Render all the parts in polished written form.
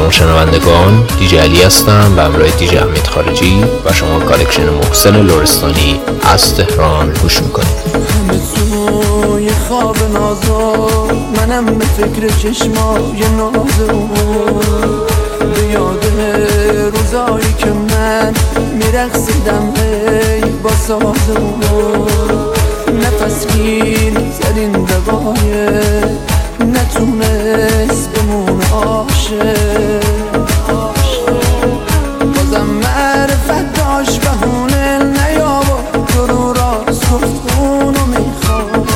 شما شنوندگان، دیجی علی هستم و همراه دیجی حمید خارجی و شما کالکشن محسن لرستانی از تهران گوش میکنید. همه توی خواب نازو، منم به فکر چشمای نازو، به یاد روزایی که من میرقصیدم با سازو، نفس گیر زدین دقایه نتونست بمونه عاشق، بازم معرفت داشت بهونه نیاورد تو رو راست گفت اونو میخواد،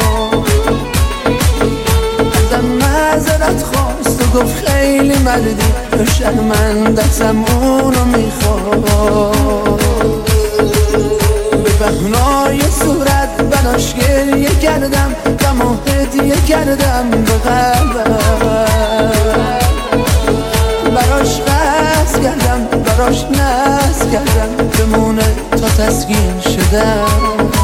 ازم معذرت خواست و گفت خیلی مردی تو شرمندتم اونو میخواد، به بهنای صورت براش گریه کردم غم و هدیه کردم به قلبم، براش قصد کردم براش نصب کردم بمونه تا تسکین شدم،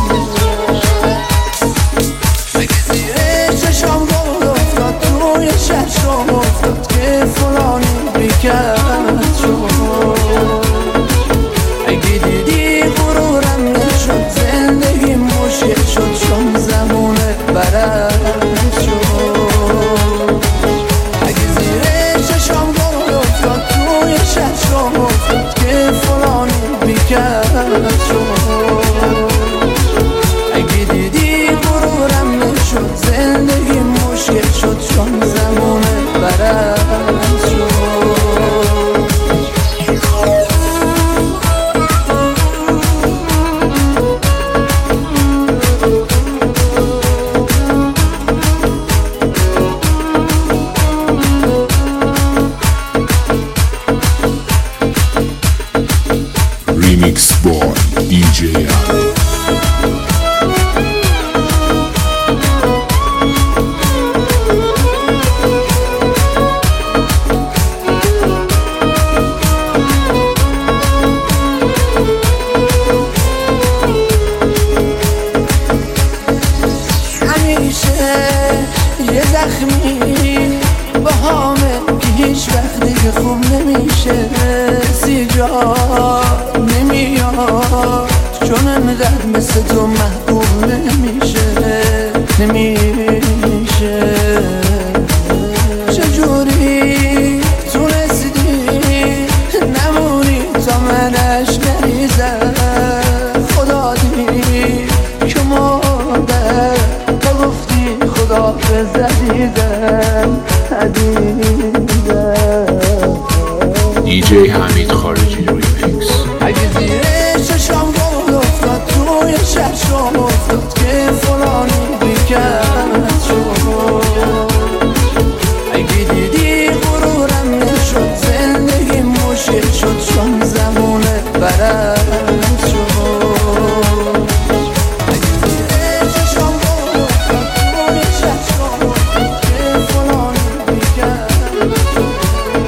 اگه زیر چشام گل افتاد توی چشم افتاد که فلانی بیکرد شد، اگه دیدی غرورم نشد زندگی مشکل شد چون زمونه برد شد، اگه زیر چشام گل افتاد توی چشم افتاد که فلانی بیکرد شد، اگه دیدی غرورم نشد زندگی مشکل شد چون زمونه برد شد. Remix Boy DJ Ali. همیشه یه زخمی با همه که هیچ وقت دیگه خوب نمیشه، سیجا نمیاد چون انقدر مثل تو محبوب نمیشه، چجوری تونستی نمونی تا منش نریزم، خدا دید که مادر تا گفتی خداحافظ عزیزم DJ حمید خارجی ریمیکس. اگه زیر چشام گل افتاد توی چشم افتاد که فلانی بیکرد شد، اگه دیدی غرورم نشد زندگی مشکل شد چون زمونه برد شد، اگه زیر چشام گل افتاد توی چشم افتاد که فلانی بیکرد شد،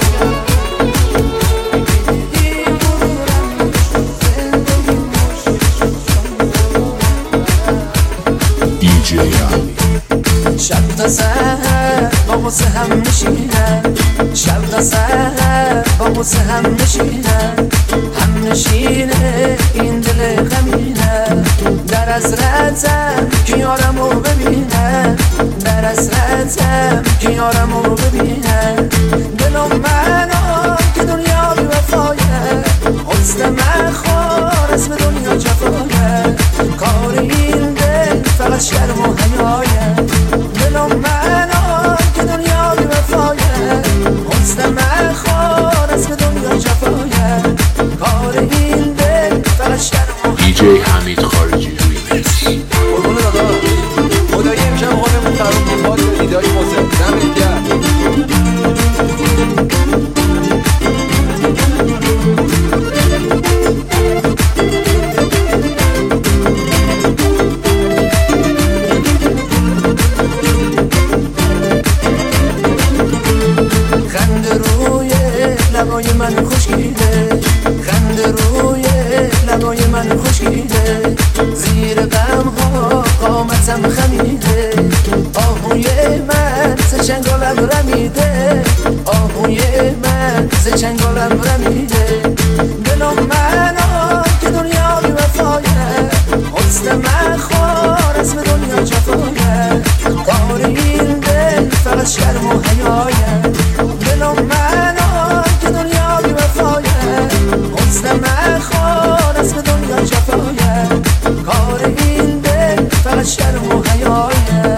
DJ Ali. شب تا سحر با غصه هم نشینم، شب تا سحر با غصه هم نشینم، هم نشینه این دل غمینم، در حسرتم که یارمو ببینم، در حسرتم که یارمو ببینم، دلم منو که دنیا بی وفایه، حسن من خور اسم دنیا جفایه، کار این دل فقط شرم و حیایه، دلم منو که دنیا بی وفایه، حسن من خور اسم دنیا جفایه، کار این دل فقط شرم و DJ حمید خارجی ریمیکس. قربونه دادا خدایی امشب خودمون فرامون باد به دیداری محسن دمت گرم. خنده روی لبای من خوشگیده، خنده روی لبای من خوشگیده، چنگالم رمیده دلم منو که دنیا بی وفایه حسن من خوار از به دنیا جفایه کار این دل فقط شرم و حیایه دلم منو که دنیا بی وفایه حسن من خوار از به دنیا جفایه کار این دل فقط شرم و حیایه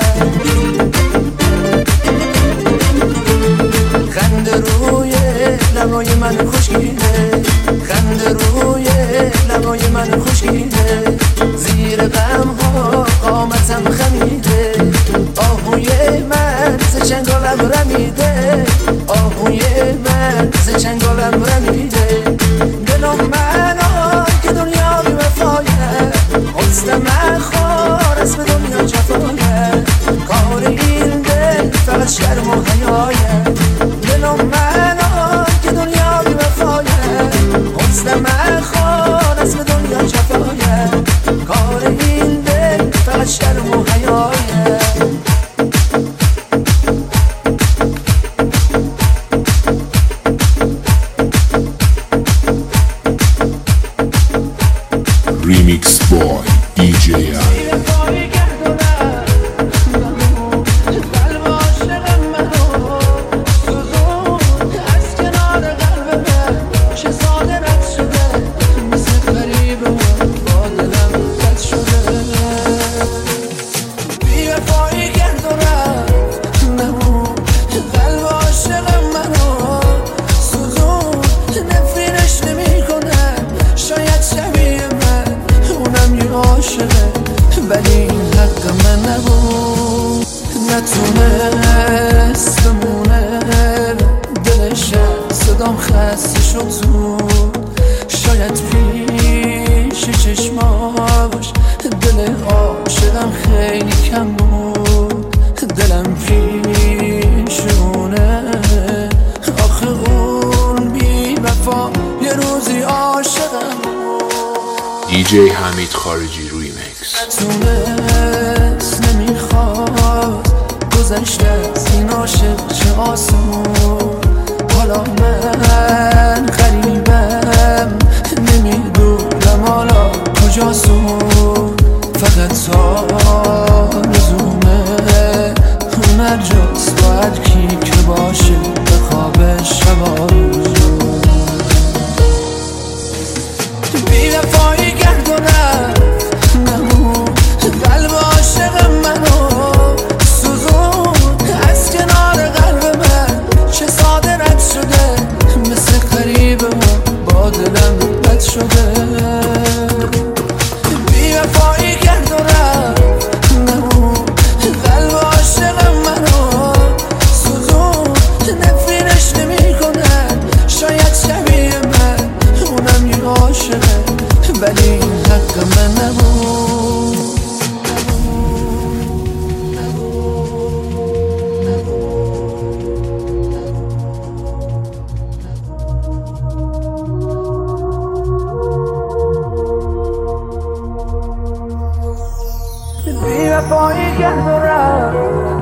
خنده روی لبای من خوشگیره خنده روی لبای من خوشگیره زیر غم ها قامتم خمیده آهوی من ز چنگالم رمیده آهوی من ز چنگالم رمیده دلم منو که دنیا بی وفایه حسن من خوار از به دنیا جفایه کار این دل فقط شرم و حیایه دلم منو که دنیا بی وفایه حسن من خوار از به دنیا جفایه کار این دل فقط شرم و حیایه Remix Boy DJ ولی این حق من نبود نتونست بمونه دلش صدام خسته شد زود شاید پیش چشماش دل عاشقم خیلی کم بود دلم پیشونه آخه اون بی وفا یه روزی عاشقم DJ حمید خارجی ریمیکس نتونست نمیخواد گذشته از این عاشق چه آسون حالا من غریبم نمیدونم حالا کجاسون فقط آرزومه اون هر جاست باید کی که باشه به خواب شبارون بی‌وفایی گردونم نمون قلب عاشق منو سوزون از کنار قلب من چه ساده رد شده مثل قریب ما با دلم بد شده بی‌وفایی گردونم نمون قلب عاشق منو سوزون نفرینش نمی کنن شاید شبیه من اونم یه عاشقه ولی این حق من نبود بی‌وفایی کرد و رفت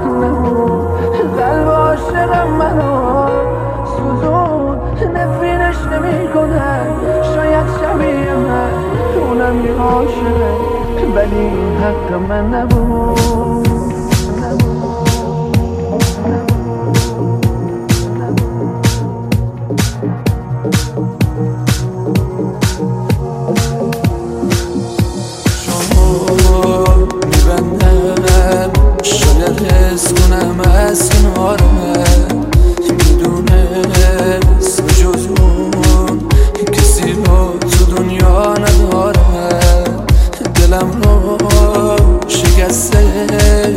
قلب عاشق منو سوزون نفرینش نمی کنن شاید شبیه من اونم یه عاشقه ولی این حق من نبود میبندم شاید حس کنم از کنارم میدونست جز اون کسی رو تو دنیا ندارم دلم رو شکسته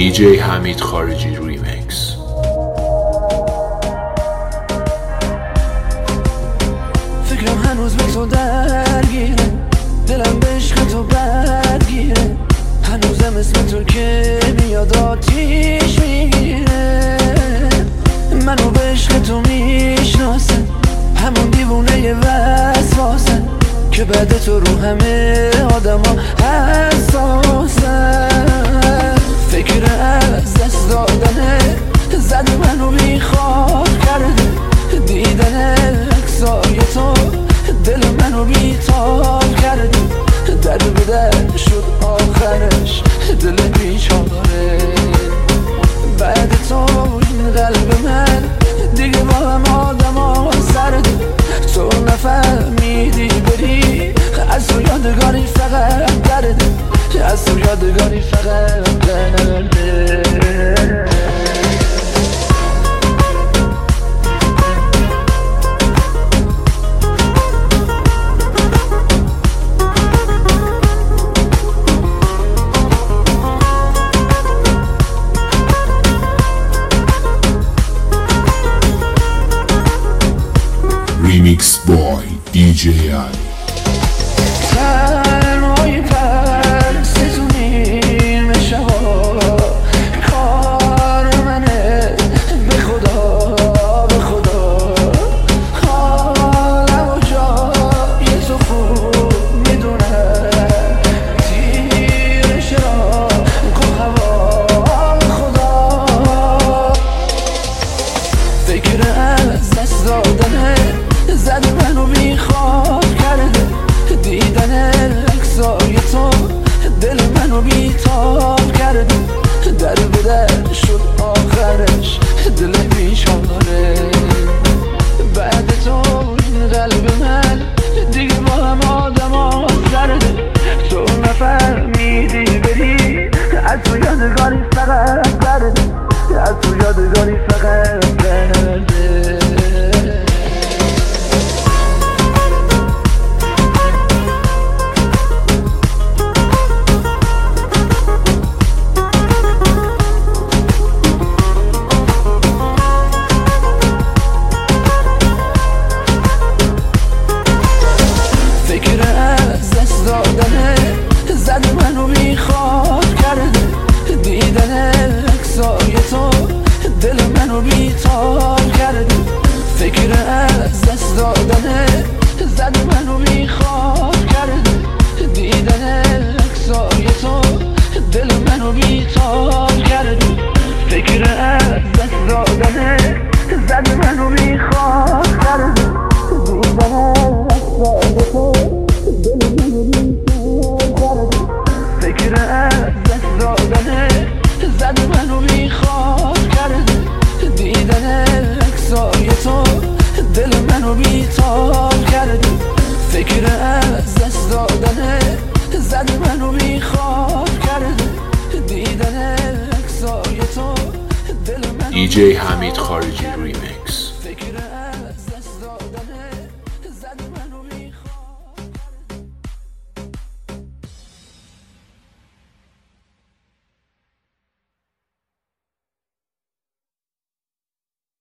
DJ حمید خارجی ریمیکس. فکرم هنوز به تو درگیره، دلم به عشق تو برگیره، هنوزم اسم تو که میاد آتیش میگیره. منو به عشق تو میشناسه، همون دیوونه وسواسه که بعد تو رو همه آدم ها حساسه. فکر از دست دادنه زد منو بیخواب کرده، دیدن عکسای تو دل منو بیتاب کرده. در به در شد آخرش دل بیچاره، بعد تو این قلب من دیگه با هم آدم ها سرده. تو نفهمیدی بری از تو یادگاری فقط درده، از تو یادگاری فقط درده. Remix boy DJ Ali. تنهایی پرستونیم شبا، کار منه به خدا به خدا. حالم و جای تو خوب میدونم، تیرش را کن هوا به خدا. فکر از دست دادنه زد منو بیخواب کرده، دیدن عکسای تو دل منو بیتاب کرده. در به در شد آخرش دل بیچاره، بعد تو این قلب من دیگه با هم آدم ها زرده. تو نفهمیدی بری از تو یادگاری فقط درده، از تو یادگاری فقط درده. زد منو بیخواب کرده، دیدن عکسای تو دل منو بیتاب کرده. فکر از دست دادنه زد منو بیخواب کرده، دیدن عکسای تو دل منو بیتاب کرده. فکر از دست دادنه زد منو بیخواب کرده، دیدن عکسای تو دل منو بیتاب کرده. فکر از دست دادنه زد منو بیخواب کرده، دیدن عکسای تو دل منو بیتاب کرده. فکر از دست دادنه زد منو بیخواب کرده، دیدن عکسای تو دل منو DJ حمید خارجی